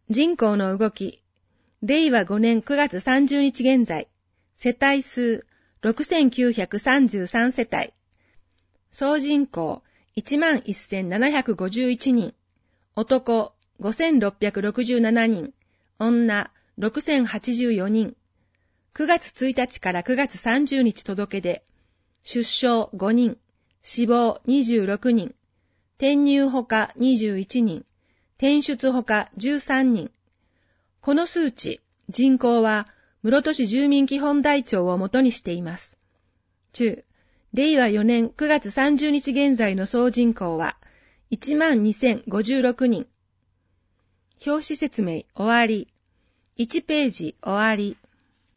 人口の動き。令和5年9月30日現在。世帯数6933世帯。総人口11,751人。男5,667人。女6,084人。9月1日から9月30日届け出。出生5人。死亡26人。転入ほか21人。転出ほか13人。この数値、人口は室戸市住民基本台帳を元にしています。中、令和4年9月30日現在の総人口は 12,056 人。表紙説明終わり。1ページ終わり。